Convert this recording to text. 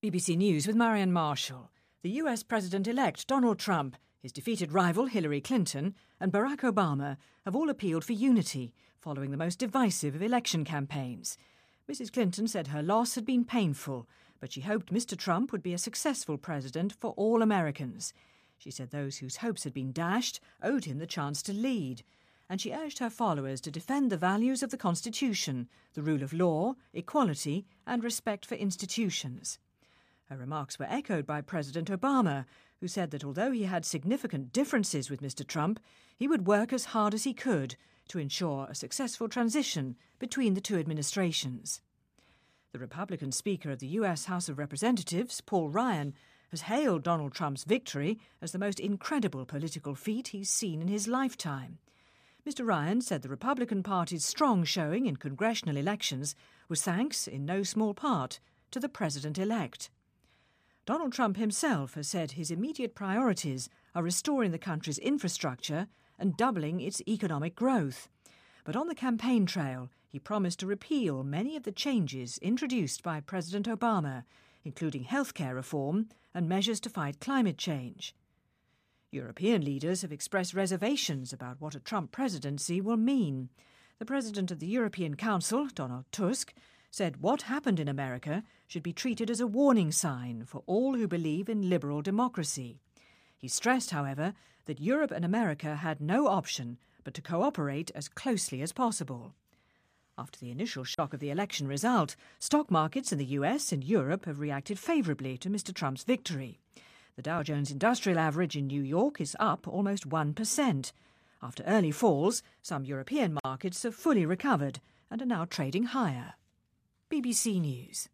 BBC News with Marian Marshall. The US President-elect Donald Trump, his defeated rival Hillary Clinton and Barack Obama have all appealed for unity following the most divisive of election campaigns. Mrs. Clinton said her loss had been painful, but she hoped Mr. Trump would be a successful president for all Americans. She said those whose hopes had been dashed owed him the chance to lead, and she urged her followers to defend the values of the Constitution, the rule of law, equality and respect for institutions. Her remarks were echoed by President Obama, who said that although he had significant differences with Mr. Trump, he would work as hard as he could to ensure a successful transition between the two administrations. The Republican Speaker of the US House of Representatives, Paul Ryan, has hailed Donald Trump's victory as the most incredible political feat he's seen in his lifetime. Mr. Ryan said the Republican Party's strong showing in congressional elections was thanks, in no small part, to the president-elect. Donald Trump himself has said his immediate priorities are restoring the country's infrastructure and doubling its economic growth. But on the campaign trail, he promised to repeal many of the changes introduced by President Obama, including healthcare reform and measures to fight climate change. European leaders have expressed reservations about what a Trump presidency will mean. The president of the European Council, Donald Tusk, said what happened in America should be treated as a warning sign for all who believe in liberal democracy. He stressed, however, that Europe and America had no option but to cooperate as closely as possible. After the initial shock of the election result, stock markets in the US and Europe have reacted favourably to Mr. Trump's victory. The Dow Jones Industrial Average in New York is up almost 1%. After early falls, some European markets have fully recovered and are now trading higher. BBC News.